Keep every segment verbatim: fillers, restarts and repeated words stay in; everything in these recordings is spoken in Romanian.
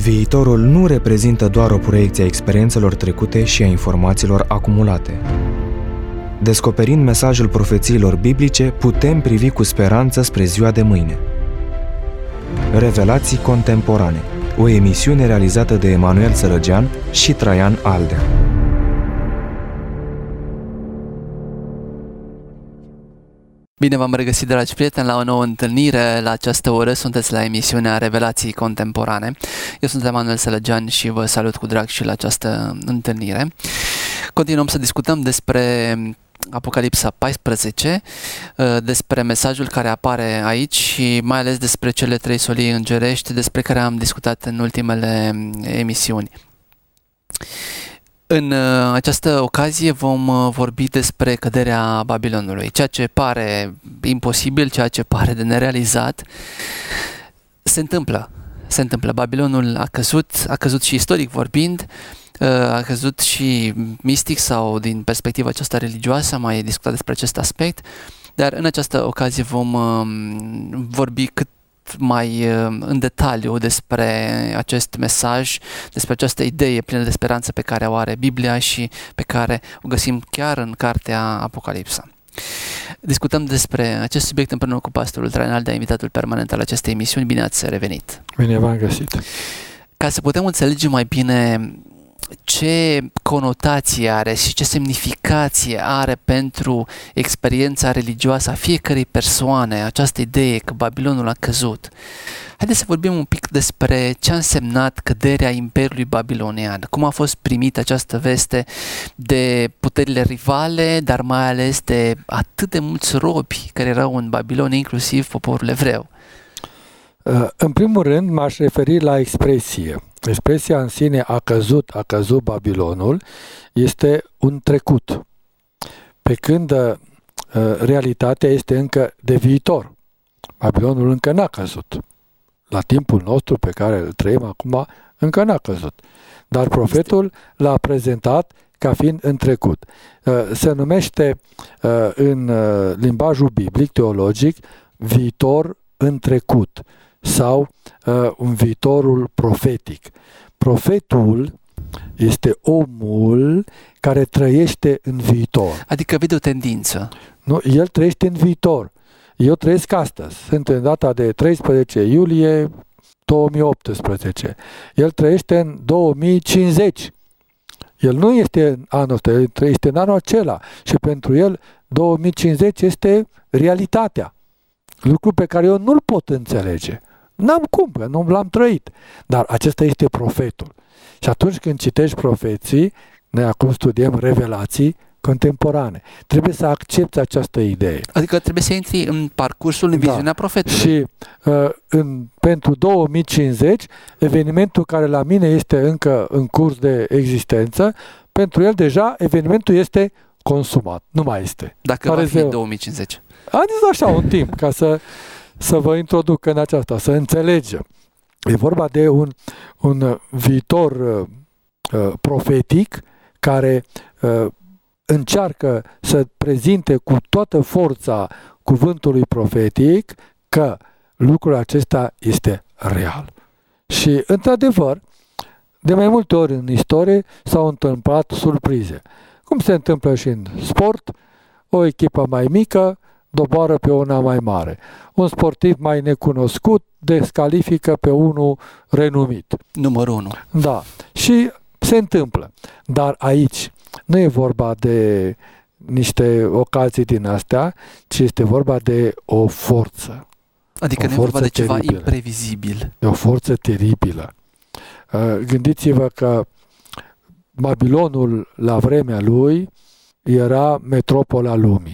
Viitorul nu reprezintă doar o proiecție a experiențelor trecute și a informațiilor acumulate. Descoperind mesajul profețiilor biblice, putem privi cu speranță spre ziua de mâine. Revelații contemporane, o emisiune realizată de Emanuel Sărăgean și Traian Aldea. Bine v-am regăsit, dragi prieteni, la o nouă întâlnire. La această oră sunteți la emisiunea Revelații Contemporane. Eu sunt Emanuel Sărăgean și vă salut cu drag și la această întâlnire. Continuăm să discutăm despre Apocalipsa paisprezece, despre mesajul care apare aici și mai ales despre cele trei solii îngerești despre care am discutat în ultimele emisiuni. În această ocazie vom vorbi despre căderea Babilonului. Ceea ce pare imposibil, ceea ce pare de nerealizat, se întâmplă. Se întâmplă. Babilonul a căzut, a căzut și istoric vorbind, a căzut și mistic sau din perspectiva aceasta religioasă, am mai discutat despre acest aspect, dar în această ocazie vom vorbi cât mai în detaliu despre acest mesaj, despre această idee plină de speranță pe care o are Biblia și pe care o găsim chiar în cartea Apocalipsa. Discutăm despre acest subiect împreună cu pastorul Traian Aldea, invitatul permanent al acestei emisiuni. Bine ați revenit! Bine v-am găsit! Ca să putem înțelege mai bine ce conotație are și ce semnificație are pentru experiența religioasă a fiecărei persoane această idee că Babilonul a căzut, haideți să vorbim un pic despre ce a însemnat căderea Imperiului Babilonian, cum a fost primită această veste de puterile rivale, dar mai ales de atât de mulți robi care erau în Babilon, inclusiv poporul evreu. În primul rând m-aș referi la expresie. Expresia în sine a căzut, a căzut Babilonul, este un trecut, pe când uh, realitatea este încă de viitor. Babilonul încă n-a căzut. La timpul nostru pe care îl trăim acum, încă n-a căzut. Dar profetul l-a prezentat ca fiind în trecut. Uh, se numește uh, în uh, limbajul biblic, teologic, viitor în trecut sau uh, un viitorul profetic. Profetul este omul care trăiește în viitor. Adică vede o tendință. Nu, el trăiește în viitor. Eu trăiesc astăzi. Sunt în data de treisprezece iulie două mii optsprezece. El trăiește în două mii cincizeci. El nu este în anul ăsta, el trăiește în anul acela. Și pentru el două mii cincizeci este realitatea. Lucru pe care eu nu-l pot înțelege. N-am cum, că nu l-am trăit. Dar acesta este profetul. Și atunci când citești profeții, noi acum studiem revelații contemporane. Trebuie să accepti această idee. Adică trebuie să intri în parcursul, în viziunea da. profetului. Și uh, în, pentru două mii cincizeci, evenimentul care la mine este încă în curs de existență, pentru el deja evenimentul este consumat. Nu mai este. Dacă Pare va fi în două mii cincizeci. Haideți așa un timp ca să, să vă introduc în aceasta, să înțelegem. E vorba de un, un viitor uh, profetic care uh, încearcă să prezinte cu toată forța cuvântului profetic că lucrul acesta este real. Și, într-adevăr, de mai multe ori în istorie s-au întâmplat surprize. Cum se întâmplă și în sport, o echipă mai mică doboară pe una mai mare. Un sportiv mai necunoscut descalifică pe unul renumit. Numărul unu. Da. Și se întâmplă. Dar aici nu e vorba de niște ocazii din astea, ci este vorba de o forță. Adică nu e vorba de ceva imprevizibil. De o forță teribilă. Gândiți-vă că Babilonul la vremea lui era metropola lumii.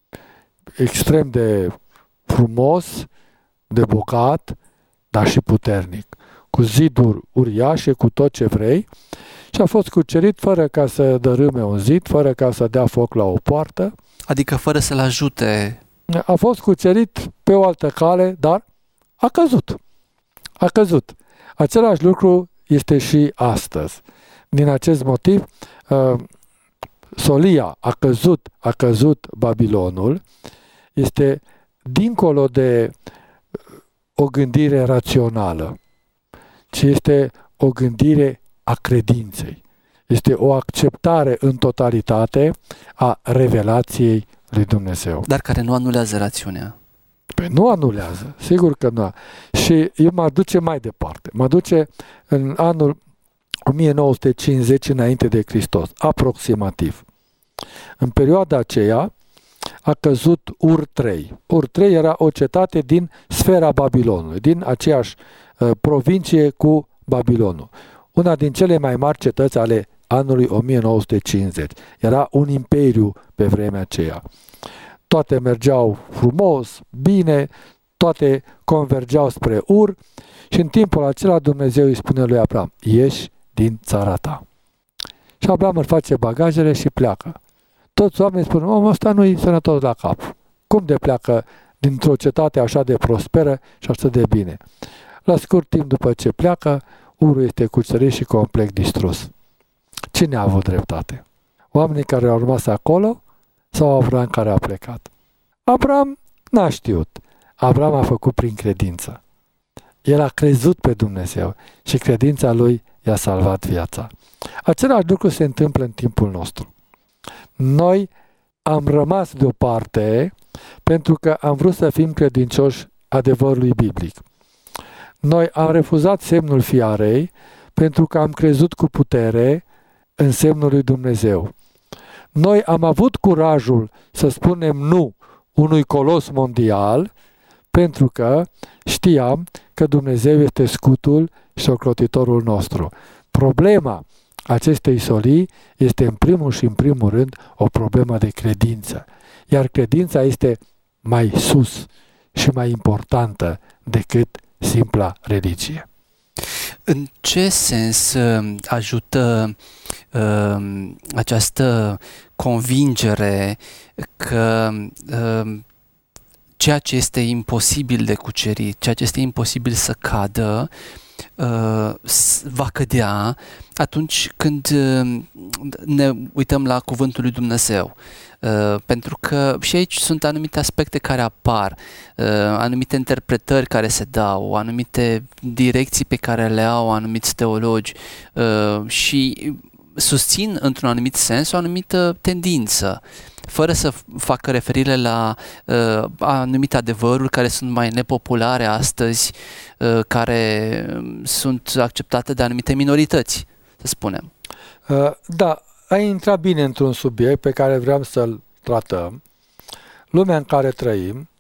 Extrem de frumos, de bogat, dar și puternic. Cu ziduri uriașe, cu tot ce vrei. Și a fost cucerit fără ca să dărâme un zid, fără ca să dea foc la o poartă. Adică fără să-l ajute. A fost cucerit pe o altă cale, dar a căzut. A căzut. Același lucru este și astăzi. Din acest motiv, uh, solia a căzut, a căzut Babilonul, este dincolo de o gândire rațională, ci este o gândire a credinței. Este o acceptare în totalitate a revelației lui Dumnezeu. Dar care nu anulează rațiunea. Păi nu anulează, sigur că nu. Și eu mă duce mai departe. Mă duce în anul o mie nouă sute cincizeci înainte de Hristos, aproximativ. În perioada aceea a căzut Ur trei. Ur trei era o cetate din sfera Babilonului, din aceeași uh, provincie cu Babilonul. Una din cele mai mari cetăți ale anului o mie nouă sute cincizeci. Era un imperiu pe vremea aceea. Toate mergeau frumos, bine, toate convergeau spre Ur și în timpul acela Dumnezeu îi spune lui Abraham, ieși din țara ta. Și Abraham își face bagajele și pleacă. Toți oamenii spun, omul ăsta nu-i sănătos la cap. Cum de pleacă dintr-o cetate așa de prosperă și așa de bine? La scurt timp după ce pleacă, Urul este cucerit și complet distrus. Cine a avut dreptate? Oamenii care au rămas acolo sau Abraham care a plecat? Abraham n-a știut. Abraham a făcut prin credință. El a crezut pe Dumnezeu și credința lui i-a salvat viața. Același lucru se întâmplă în timpul nostru. Noi am rămas deoparte pentru că am vrut să fim credincioși adevărului biblic. Noi am refuzat semnul fiarei pentru că am crezut cu putere în semnul lui Dumnezeu. Noi am avut curajul să spunem nu unui colos mondial pentru că știam că Dumnezeu este scutul și ocrotitorul nostru. Problema acestei solii este în primul și în primul rând o problemă de credință. Iar credința este mai sus și mai importantă decât simpla religie. În ce sens uh, ajută uh, această convingere că uh, ceea ce este imposibil de cucerit, ceea ce este imposibil să cadă, uh, va cădea atunci când uh, ne uităm la cuvântul lui Dumnezeu? Uh, pentru că și aici sunt anumite aspecte care apar, uh, anumite interpretări care se dau, anumite direcții pe care le au anumiți teologi uh, și susțin într-un anumit sens o anumită tendință, fără să facă referire la uh, anumite adevăruri care sunt mai nepopulare astăzi, uh, care sunt acceptate de anumite minorități, să spunem. Uh, da, ai intrat bine într-un subiect pe care vreau să-l tratăm. Lumea în care trăim,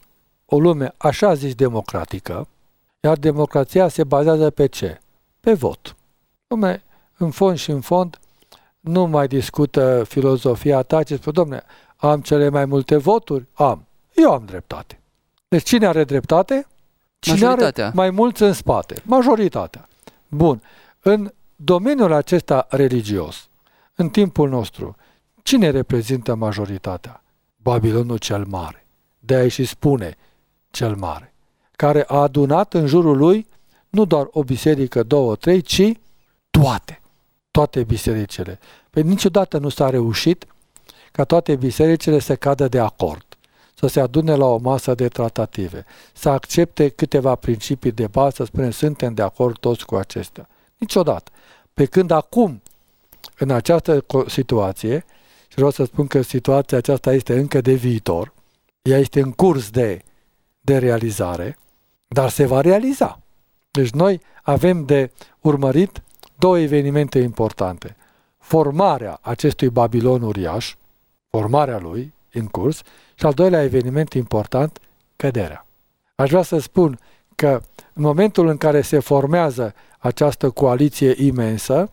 o lume așa zis democratică, iar democrația se bazează pe ce? Pe vot. Lumea, în fond și în fond, nu mai discută filozofia ta, ci spune, dom'le, am cele mai multe voturi? Am. Eu am dreptate. Deci cine are dreptate? Cine are mai mulți în spate? Majoritatea. Bun. În domeniul acesta religios, în timpul nostru, cine reprezintă majoritatea? Babilonul cel mare. De-aia și spune cel mare. Care a adunat în jurul lui nu doar o biserică, două, trei, ci toate. Toate bisericile. Păi niciodată nu s-a reușit ca toate bisericile să cadă de acord, să se adune la o masă de tratative, să accepte câteva principii de bază, să spunem, suntem de acord toți cu acestea. Niciodată. Pe când acum, în această situație, și vreau să spun că situația aceasta este încă de viitor, ea este în curs de, de realizare, dar se va realiza. Deci noi avem de urmărit două evenimente importante. Formarea acestui Babilon uriaș, formarea lui în curs, și al doilea eveniment important, căderea. Aș vrea să spun că în momentul în care se formează această coaliție imensă,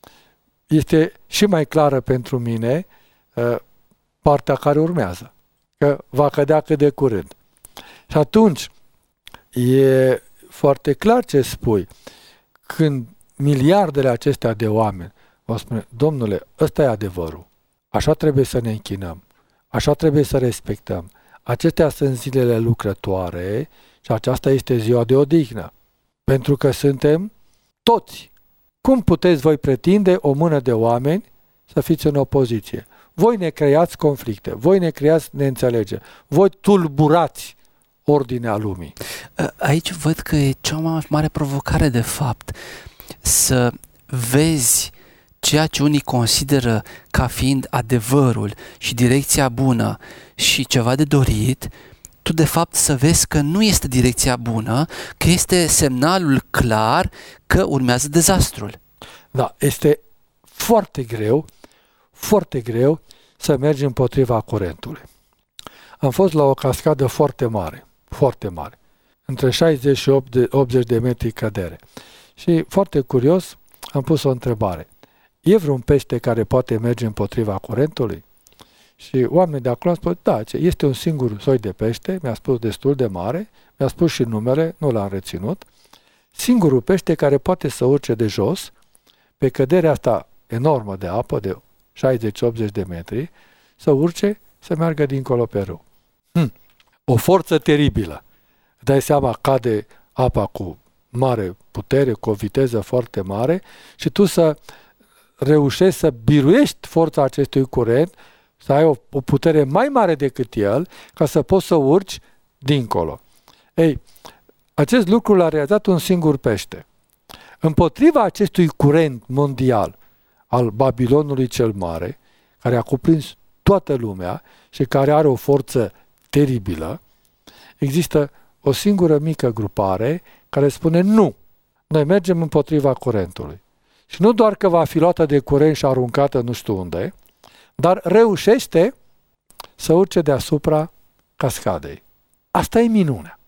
este și mai clară pentru mine uh, partea care urmează, că va cădea cât de curând. Și atunci e foarte clar ce spui. Când miliardele acestea de oameni vă spune, domnule, ăsta e adevărul, așa trebuie să ne închinăm, așa trebuie să respectăm, acestea sunt zilele lucrătoare și aceasta este ziua de odihnă, pentru că suntem toți. Cum puteți voi pretinde o mână de oameni să fiți în opoziție? Voi ne creați conflicte, voi ne creați neînțelegeri, voi tulburați ordinea lumii. Aici văd că e cea mai mare provocare, de fapt. să vezi ceea ce unii consideră ca fiind adevărul și direcția bună și ceva de dorit, tu de fapt să vezi că nu este direcția bună, că este semnalul clar că urmează dezastrul. Da, este foarte greu, foarte greu să mergi împotriva curentului. Am fost la o cascadă foarte mare, foarte mare, între șaizeci și optzeci de metri cădere. Și foarte curios am pus o întrebare. E vreun pește care poate merge împotriva curentului? Și oamenii de acolo au spus, da, este un singur soi de pește, mi-a spus destul de mare, mi-a spus și numele, nu l-am reținut, singurul pește care poate să urce de jos, pe căderea asta enormă de apă, de șaizeci optzeci de metri, să urce, să meargă dincolo pe râu. Hm. O forță teribilă. Dai seama, cade apa cu mare putere, cu o viteză foarte mare și tu să reușești să biruiești forța acestui curent, să ai o, o putere mai mare decât el, ca să poți să urci dincolo. Ei, acest lucru l-a realizat un singur pește. Împotriva acestui curent mondial al Babilonului cel Mare, care a cuprins toată lumea și care are o forță teribilă, există o singură mică grupare care spune nu, noi mergem împotriva curentului. Și nu doar că va fi luată de curent și aruncată nu știu unde, dar reușește să urce deasupra cascadei. Asta e minunea.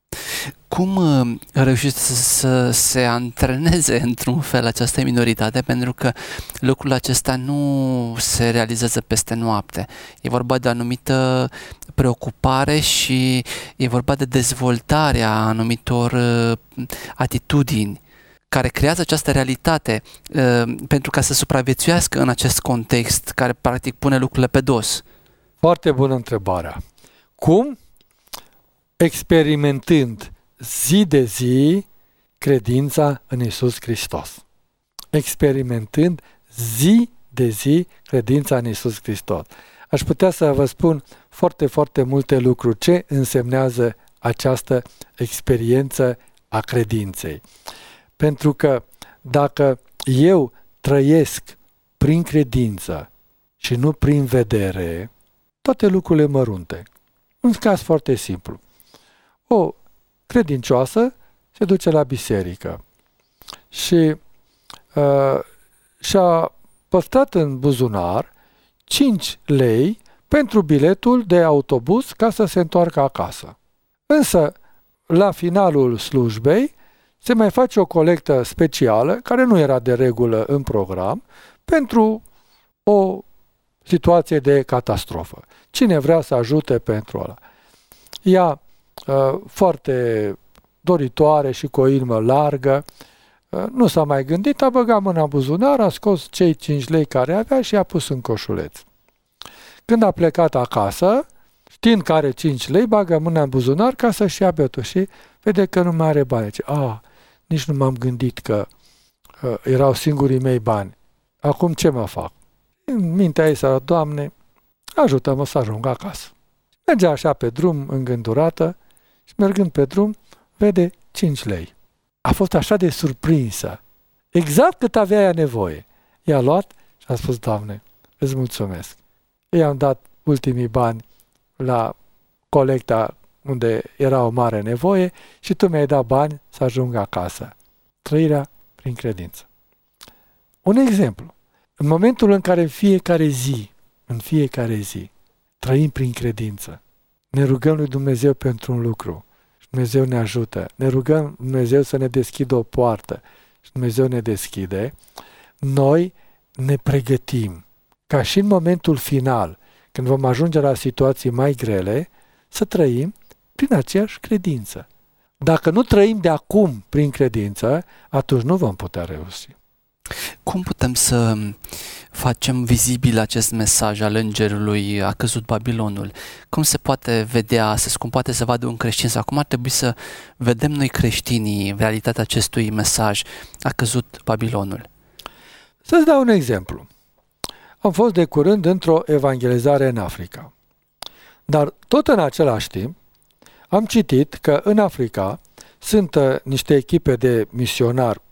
Cum uh, reușește să, să se antreneze într-un fel această minoritate? Pentru că lucrul acesta nu se realizează peste noapte. E vorba de o anumită preocupare și e vorba de dezvoltarea anumitor uh, atitudini care creează această realitate uh, pentru ca să supraviețuiască în acest context care practic pune lucrurile pe dos. Foarte bună întrebarea. Cum? Experimentând zi de zi credința în Iisus Hristos. Experimentând zi de zi credința în Iisus Hristos. Aș putea să vă spun foarte, foarte multe lucruri. Ce însemnează această experiență a credinței? Pentru că dacă eu trăiesc prin credință și nu prin vedere, toate lucrurile mărunte. Un caz foarte simplu. O credincioasă se duce la biserică și uh, și-a păstrat în buzunar cinci lei pentru biletul de autobuz ca să se întoarcă acasă. Însă, la finalul slujbei, se mai face o colectă specială, care nu era de regulă în program, pentru o situație de catastrofă. Cine vrea să ajute pentru ăla? Ea, uh, foarte doritoare și cu o inimă largă, uh, nu s-a mai gândit, a băgat mâna în buzunar, a scos cei cinci lei care avea și i-a pus în coșuleț. Când a plecat acasă, știind că are cinci lei, bagă mâna în buzunar ca să-și ia betul și vede că nu mai are bani. Zice, a, nici nu m-am gândit că uh, erau singurii mei bani. Acum ce mă fac? În mintea ei să Doamne, ajută-mă să ajung acasă. Mergea așa pe drum, îngândurată, și mergând pe drum, vede cinci lei. A fost așa de surprinsă. Exact cât avea ea nevoie. I-a luat și a spus, Doamne, îți mulțumesc. I-am dat ultimii bani la colecta unde era o mare nevoie și tu mi-ai dat bani să ajung acasă. Trăirea prin credință. Un exemplu. În momentul în care în fiecare zi, în fiecare zi, trăim prin credință, ne rugăm lui Dumnezeu pentru un lucru și Dumnezeu ne ajută. Ne rugăm Dumnezeu să ne deschidă o poartă și Dumnezeu ne deschide. Noi ne pregătim ca și în momentul final, când vom ajunge la situații mai grele, să trăim prin aceeași credință. Dacă nu trăim de acum prin credință, atunci nu vom putea reuși. Cum putem să facem vizibil acest mesaj al îngerului a căzut Babilonul? Cum se poate vedea, să cum poate să vadă un creștin? Sau cum ar trebui să vedem noi creștinii realitatea acestui mesaj a căzut Babilonul? Să-ți dau un exemplu. Am fost de curând într-o evangelizare în Africa. Dar tot în același timp am citit că în Africa sunt uh, niște echipe de misionari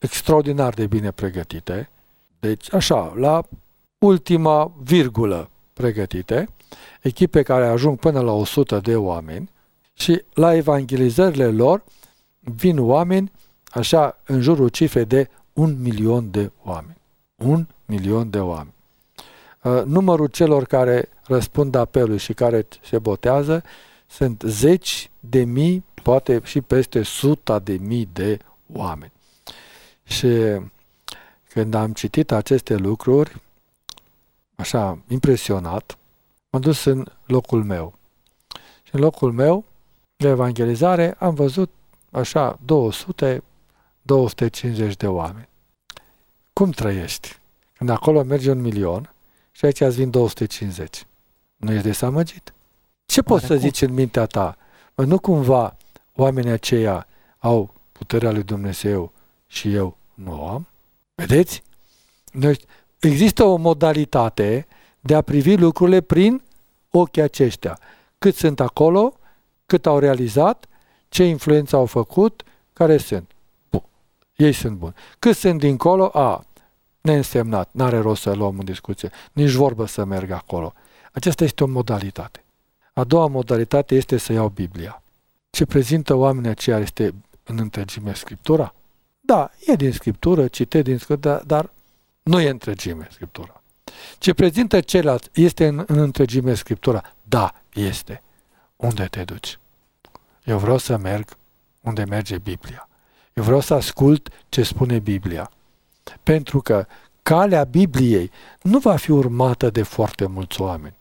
extraordinar de bine pregătite, deci așa, la ultima virgulă pregătite, echipe care ajung până la o sută de oameni și la evangelizările lor vin oameni așa în jurul cifrei de un milion de oameni. Un milion de oameni. Numărul celor care răspund apelului și care se botează sunt zeci de mii, poate și peste suta de mii de oameni. Și când am citit aceste lucruri, așa, impresionat, m-am dus în locul meu. Și în locul meu, de evangelizare, am văzut așa două sute - două sute cincizeci de oameni. Cum trăiești? Când acolo merge un milion și aici îți vin două sute cincizeci. Nu ești desamăgit? Ce poți să zici în mintea ta? Mă, nu cumva oamenii aceia au puterea lui Dumnezeu și eu nu o am? Vedeți? Există o modalitate de a privi lucrurile prin ochii aceștia. Cât sunt acolo, cât au realizat, ce influență au făcut, care sunt. Bun. Ei sunt buni. Cât sunt dincolo, a, neînsemnat, n-are rost să luăm în discuție, nici vorbă să merg acolo. Aceasta este o modalitate. A doua modalitate este să iau Biblia. Ce prezintă oamenii aceia este în întregime Scriptura? Da, e din Scriptură, cite din Scriptură, dar nu e întregime Scriptura. Ce prezintă celălalt este în, în întregime Scriptura? Da, este. Unde te duci? Eu vreau să merg unde merge Biblia. Eu vreau să ascult ce spune Biblia. Pentru că calea Bibliei nu va fi urmată de foarte mulți oameni.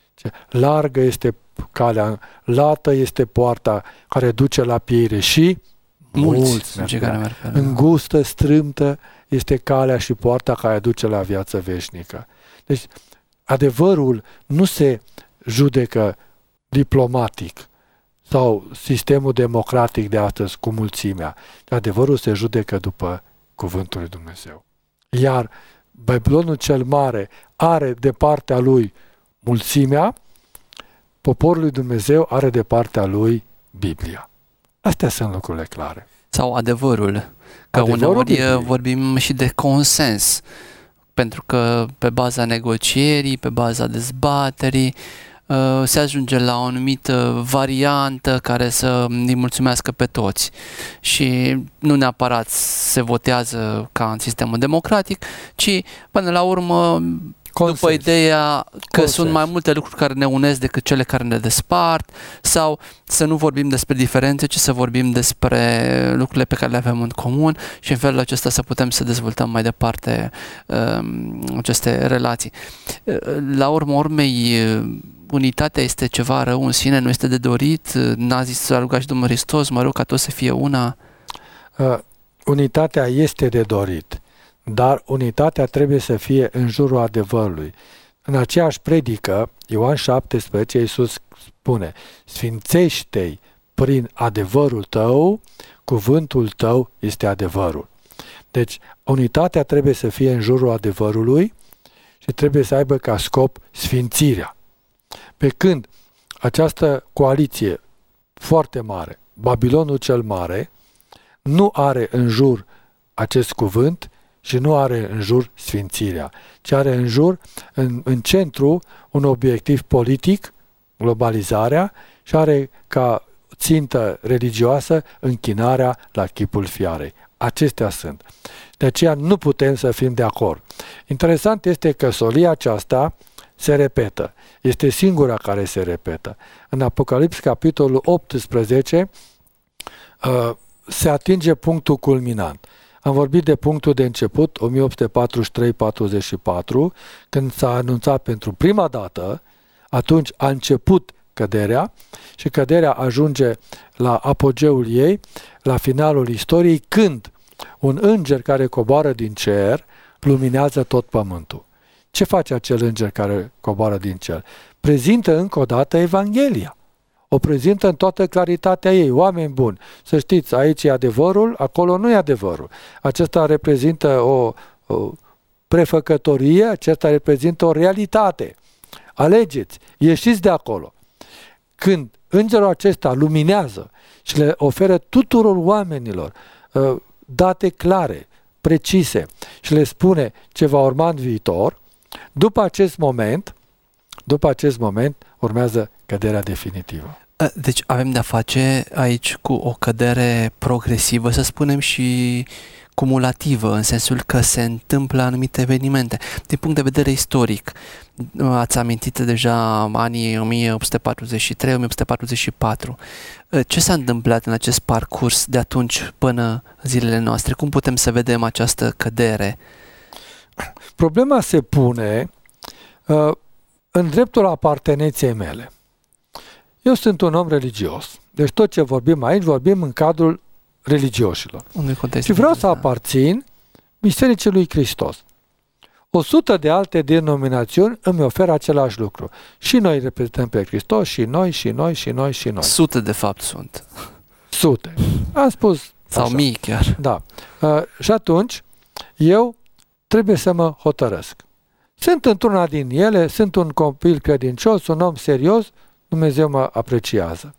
Largă este calea, lată este poarta care duce la piere și mulți, mulți merg. Care merg. Îngustă, strâmtă este calea și poarta care duce la viață veșnică. Deci, adevărul nu se judecă diplomatic sau sistemul democratic de astăzi cu mulțimea. Adevărul se judecă după cuvântul lui Dumnezeu. Iar Babilonul cel mare are de partea lui mulțimea, poporul lui Dumnezeu are de partea lui Biblia. Astea sunt lucrurile clare. Sau adevărul. Că adevărul uneori Bibliei. Vorbim și de consens. Pentru că pe baza negocierii, pe baza dezbaterii, se ajunge la o anumită variantă care să îi mulțumească pe toți. Și nu neapărat se votează ca în sistemul democratic, ci până la urmă consens. După ideea că consens. Sunt mai multe lucruri care ne unesc decât cele care ne despart, sau să nu vorbim despre diferențe, ci să vorbim despre lucrurile pe care le avem în comun și în felul acesta să putem să dezvoltăm mai departe um, aceste relații. La urma urmei, unitatea este ceva rău în sine, nu este de dorit. N-a zis să ruga și Domnul Hristos, mă rog ca toți să fie una. Uh, unitatea este de dorit, dar unitatea trebuie să fie în jurul adevărului. În aceeași predică, Ioan șaptesprezece, Iisus spune: sfințește-i prin adevărul tău, cuvântul tău este adevărul. Deci, unitatea trebuie să fie în jurul adevărului și trebuie să aibă ca scop sfințirea. Pe când această coaliție foarte mare, Babilonul cel mare, nu are în jur acest cuvânt și nu are în jur sfințirea, ci are în jur, în, în centru, un obiectiv politic, globalizarea, și are ca țintă religioasă închinarea la chipul fiarei. Acestea sunt. De aceea nu putem să fim de acord. Interesant este că solia aceasta se repetă. Este singura care se repetă. În Apocalips, capitolul optsprezece, se atinge punctul culminant. Am vorbit de punctul de început, o mie opt sute patruzeci și trei patruzeci și patru, când s-a anunțat pentru prima dată, atunci a început căderea și căderea ajunge la apogeul ei, la finalul istoriei, când un înger care coboară din cer luminează tot pământul. Ce face acel înger care coboară din cer? Prezintă încă o dată Evanghelia. O prezintă în toată claritatea ei. Oameni buni, să știți, aici e adevărul, acolo nu e adevărul. Acesta reprezintă o, o prefăcătorie, acesta reprezintă o realitate. Alegeți, ieșiți de acolo. Când îngerul acesta luminează și le oferă tuturor oamenilor uh, date clare, precise și le spune ce va urma în viitor, după acest moment, după acest moment urmează căderea definitivă. Deci avem de-a face aici cu o cădere progresivă, să spunem, și cumulativă, în sensul că se întâmplă anumite evenimente. Din punct de vedere istoric, ați amintit deja anii o mie opt sute patruzeci și trei - o mie opt sute patruzeci și patru. Ce s-a întâmplat în acest parcurs de atunci până zilele noastre? Cum putem să vedem această cădere? Problema se pune uh, în dreptul aparteneței mele. Eu sunt un om religios. Deci tot ce vorbim aici, vorbim în cadrul religioșilor. Și vreau să aparțin Bisericii lui Hristos. O sută de alte denominațiuni îmi oferă același lucru. Și noi reprezentăm pe Hristos, și noi, și noi, și noi, și noi. Sute de fapt sunt. Sute. Am spus sau așa. Mii chiar. Da. Uh, și atunci, eu trebuie să mă hotărăsc. Sunt într-una din ele, sunt un copil credincios, un om serios, Dumnezeu mă apreciază.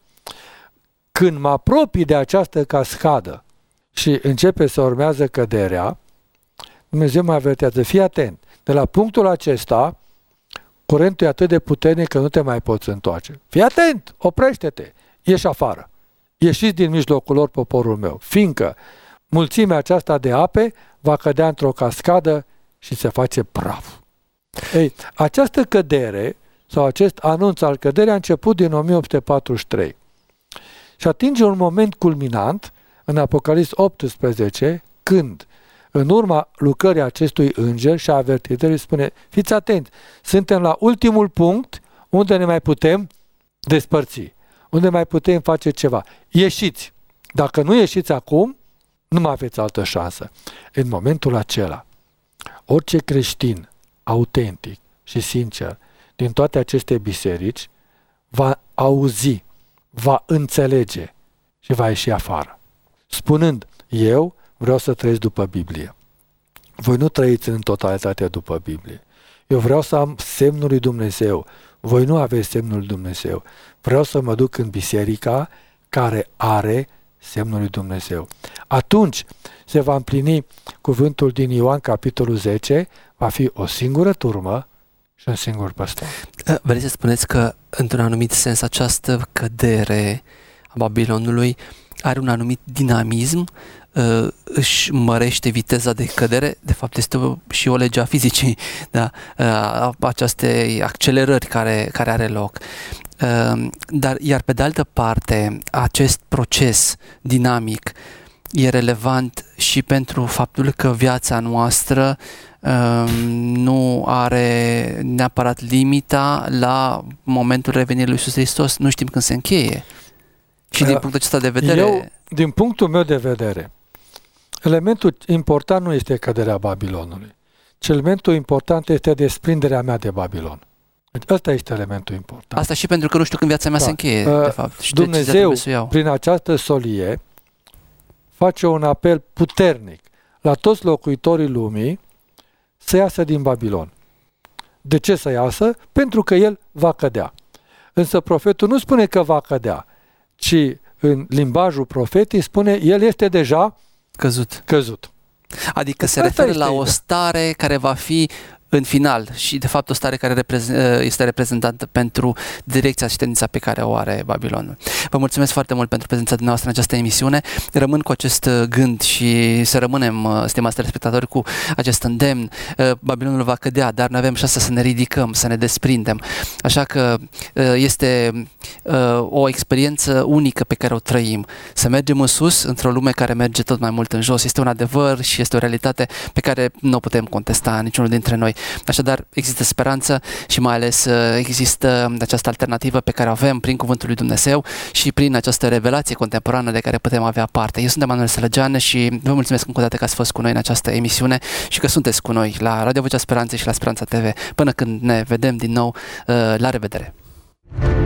Când mă apropii de această cascadă și începe să urmează căderea, Dumnezeu mă avertează, fii atent, de la punctul acesta, curentul e atât de puternic că nu te mai poți întoarce. Fii atent, oprește-te, ieși afară. Ieșiți din mijlocul lor, poporul meu, fiindcă mulțimea aceasta de ape va cădea într-o cascadă și se face praf. Ei, această cădere sau acest anunț al căderii a început din o mie opt sute patruzeci și trei și atinge un moment culminant în Apocalips optsprezece, când, în urma lucrării acestui înger și a avertitorii, spune, fiți atenți, suntem la ultimul punct unde ne mai putem despărți, unde mai putem face ceva. Ieșiți! Dacă nu ieșiți acum, nu mai aveți altă șansă. În momentul acela, orice creștin autentic și sincer din toate aceste biserici va auzi, va înțelege și va ieși afară. Spunând, eu vreau să trăiesc după Biblie. Voi nu trăiți în totalitate după Biblie. Eu vreau să am semnul lui Dumnezeu. Voi nu aveți semnul lui Dumnezeu. Vreau să mă duc în biserica care are semnul lui Dumnezeu. Atunci se va împlini cuvântul din Ioan, capitolul zece, va fi o singură turmă și un singur păstor. Vreți să spuneți că, într-un anumit sens, această cădere a Babilonului are un anumit dinamism, își mărește viteza de cădere? De fapt, este o, și o lege a fizicii, da? Aceste accelerări care, care are loc. Dar, iar pe de altă parte, acest proces dinamic e relevant și pentru faptul că viața noastră nu are neapărat limita la momentul revenirii lui Iisus Hristos. Nu știm când se încheie. Și din punctul acesta de vedere... Eu, din punctul meu de vedere, elementul important nu este căderea Babilonului, ci elementul important este desprinderea mea de Babilon. Deci ăsta este elementul important. Asta și pentru că nu știu când viața mea da. se încheie, de fapt. Și Dumnezeu, prin această solie, face un apel puternic la toți locuitorii lumii să iasă din Babilon. De ce să iasă? Pentru că el va cădea. Însă profetul nu spune că va cădea, ci în limbajul profetii spune el este deja căzut. căzut. Adică asta se referă la o stare care va fi în final și de fapt o stare care este reprezentantă pentru direcția și tendința pe care o are Babilonul. Vă mulțumesc foarte mult pentru prezența dumneavoastră în această emisiune. Rămân cu acest gând și să rămânem, stimați telespectatori, cu acest îndemn. Babilonul va cădea, dar noi avem șansa să ne ridicăm, să ne desprindem. Așa că este o experiență unică pe care o trăim. Să mergem în sus într-o lume care merge tot mai mult în jos. Este un adevăr și este o realitate pe care nu o putem contesta niciunul dintre noi. Așadar, există speranță și mai ales există această alternativă pe care o avem prin Cuvântul lui Dumnezeu și prin această revelație contemporană de care putem avea parte. Eu sunt Emanuel Sălăgean și vă mulțumesc încă o dată că ați fost cu noi în această emisiune și că sunteți cu noi la Radio Vocea Speranței și la Speranța T V. Până când ne vedem din nou, la revedere!